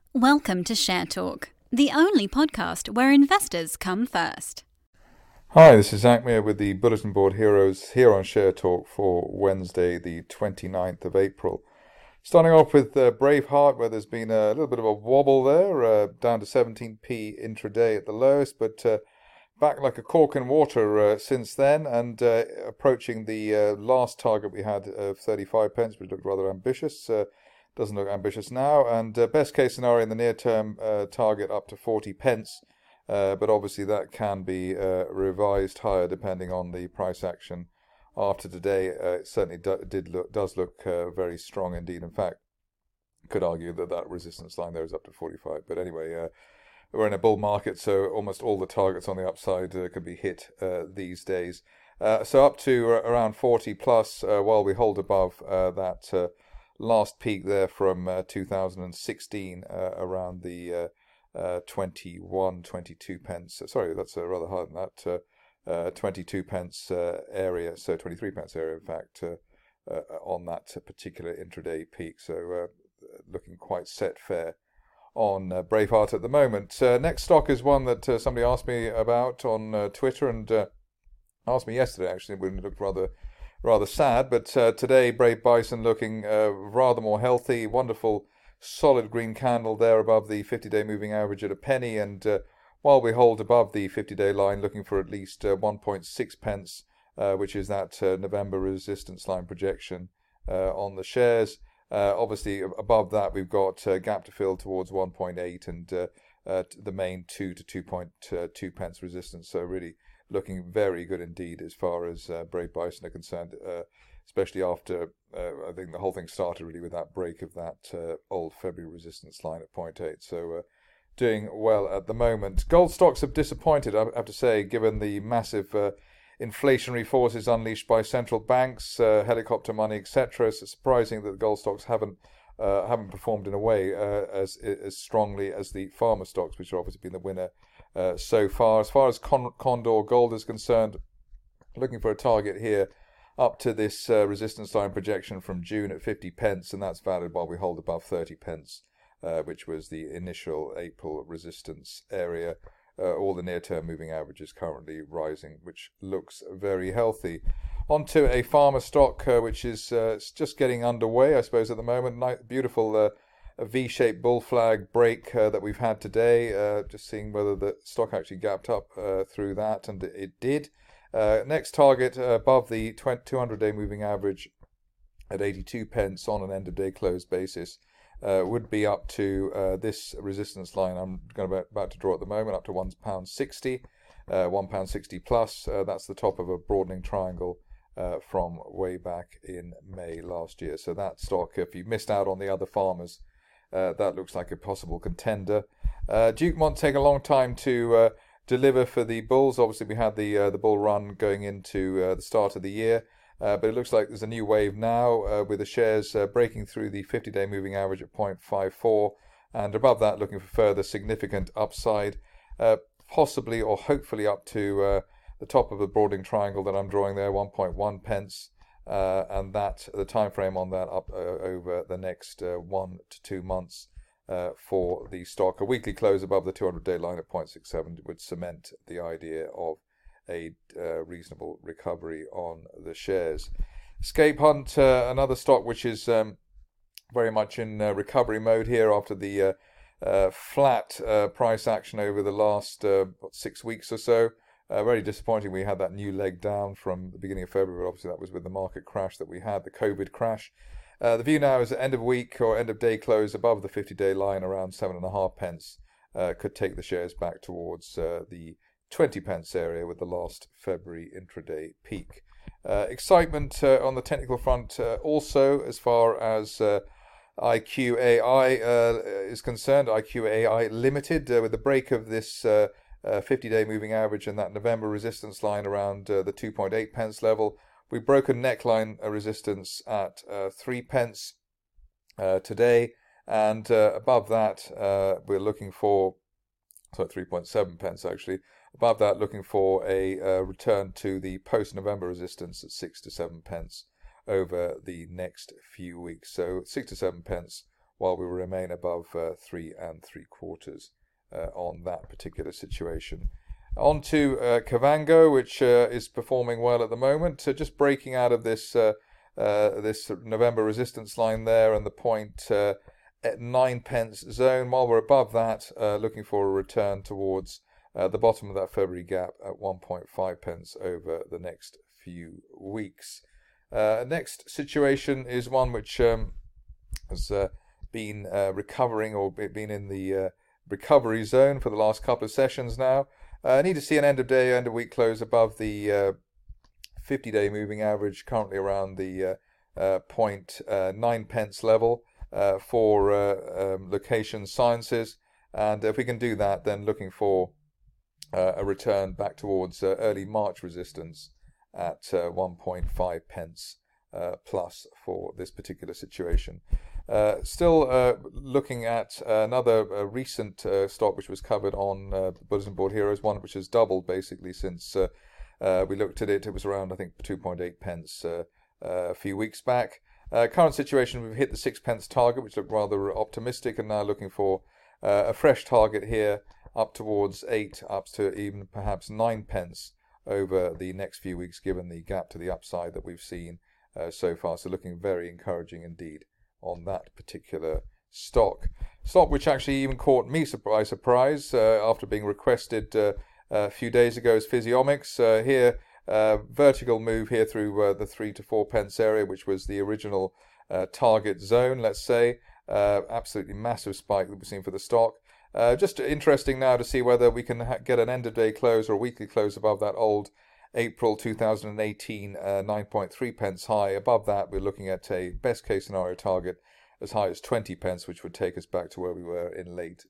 Welcome to Share Talk, the only podcast where investors come first. Hi, this is Zach Meir with the Bulletin Board Heroes here on Share Talk for Wednesday, the 29th of April. Starting off with Braveheart, where there's been a little bit of a wobble there, down to 17p intraday at the lowest, but back like a cork in water since then, and approaching the last target we had of 35 pence, which looked rather ambitious. Doesn't look ambitious now, and best case scenario in the near term, target up to 40 pence. But obviously that can be revised higher depending on the price action after today. It certainly does look very strong indeed. In fact, could argue that resistance line there is up to 45. But anyway, we're in a bull market, so almost all the targets on the upside can be hit these days. So up to around 40 plus while we hold above that last peak there from 2016 around the 21, 22 pence. Sorry, that's rather higher than that. 22 pence area, so 23 pence area, in fact, on that particular intraday peak. So looking quite set fair on Braveheart at the moment. Next stock is one that somebody asked me about on Twitter, and asked me yesterday actually when it looked rather sad, but today Brave Bison looking rather more healthy. Wonderful solid green candle there above the 50-day moving average at a penny, and while we hold above the 50-day line, looking for at least 1.6 pence, which is that November resistance line projection on the shares. Obviously above that we've got gap to fill towards 1.8 and the main 2 to 2.2 pence resistance, so really looking very good indeed as far as Brave Bison are concerned, especially after I think the whole thing started really with that break of that old February resistance line at 0.8. So doing well at the moment. Gold stocks have disappointed, I have to say, given the massive inflationary forces unleashed by central banks, helicopter money, etc. It's surprising that the gold stocks haven't performed in a way as strongly as the pharma stocks, which have obviously been the winner so far. As far as Condor Gold is concerned, looking for a target here up to this resistance line projection from June at 50 pence, and that's valid while we hold above 30 pence, which was the initial April resistance area. All the near-term moving averages currently rising, which looks very healthy. On to a pharma stock, which is just getting underway, I suppose, at the moment. Beautiful V-shaped bull flag break that we've had today. Just seeing whether the stock actually gapped up through that, and it did. Next target above the 200-day moving average at 82 pence on an end-of-day close basis would be up to this resistance line I'm about to draw at the moment, up to £1.60, £1.60 plus. That's the top of a broadening triangle from way back in May last year. So that stock, if you missed out on the other farmers, that looks like a possible contender. Dukemont take a long time to deliver for the bulls. Obviously, we had the bull run going into the start of the year, but it looks like there's a new wave now with the shares breaking through the 50-day moving average at 0.54, and above that looking for further significant upside, possibly or hopefully up to the top of the broadening triangle that I'm drawing there, 1.1 pence, and that the time frame on that up over the next 1 to 2 months. For the stock. A weekly close above the 200-day line at 0.67 would cement the idea of a reasonable recovery on the shares. Escape Hunt, another stock which is very much in recovery mode here after the flat price action over the last 6 weeks or so. Very disappointing. We had that new leg down from the beginning of February. Obviously, that was with the market crash that we had, the COVID crash. The view now is at end of week or end of day close above the 50-day line around 7.5 pence. Could take the shares back towards the 20 pence area with the last February intraday peak. Excitement on the technical front also as far as IQAI is concerned. IQAI Limited with the break of this 50-day moving average and that November resistance line around the 2.8 pence level. We've broken neckline resistance at 3 pence today, and above that we're looking for 3.7 pence actually. Above that, looking for a return to the post-November resistance at 6 to 7 pence over the next few weeks. So 6 to 7 pence while we remain above 3 3/4 on that particular situation. On to Kavango, which is performing well at the moment. So just breaking out of this this November resistance line there and the point at 9 pence zone. While we're above that, looking for a return towards the bottom of that February gap at 1.5 pence over the next few weeks. Next situation is one which has been recovering or been in the recovery zone for the last couple of sessions now. I need to see an end of week close above the 50-day moving average, currently around the 0.9 pence level for Location Sciences. And if we can do that, then looking for a return back towards early March resistance at 1.5 pence plus for this particular situation. Still looking at another recent stock which was covered on Bulletin Board Heroes, one which has doubled basically since we looked at it. It was around, I think, 2.8 pence a few weeks back. Current situation, we've hit the 6 pence target, which looked rather optimistic, and now looking for a fresh target here up towards 8, up to even perhaps 9 pence over the next few weeks, given the gap to the upside that we've seen so far. So looking very encouraging indeed on that particular stock. Stock which actually even caught me by surprise after being requested a few days ago is Physiomix. Here, vertical move here through the 3 to 4 pence area, which was the original target zone, let's say. Absolutely massive spike that we've seen for the stock. Just interesting now to see whether we can get an end-of-day close or a weekly close above that old April 2018 9.3 pence high. Above that, we're looking at a best-case scenario target as high as 20 pence, which would take us back to where we were in late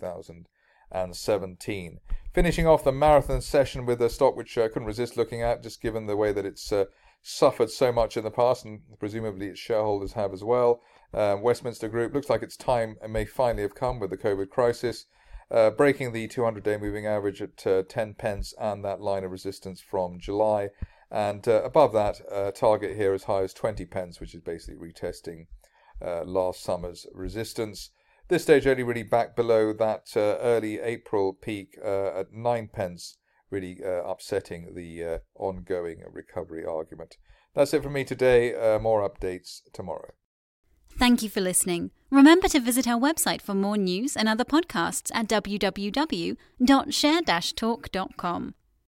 2017. Finishing off the marathon session with a stock which I couldn't resist looking at, just given the way that it's suffered so much in the past, and presumably its shareholders have as well. Westminster Group, looks like its time may finally have come with the COVID crisis, breaking the 200-day moving average at 10 pence and that line of resistance from July. And above that, target here as high as 20 pence, which is basically retesting last summer's resistance. This stage only really back below that early April peak at 9 pence, really upsetting the ongoing recovery argument. That's it from me today. More updates tomorrow. Thank you for listening. Remember to visit our website for more news and other podcasts at www.share-talk.com.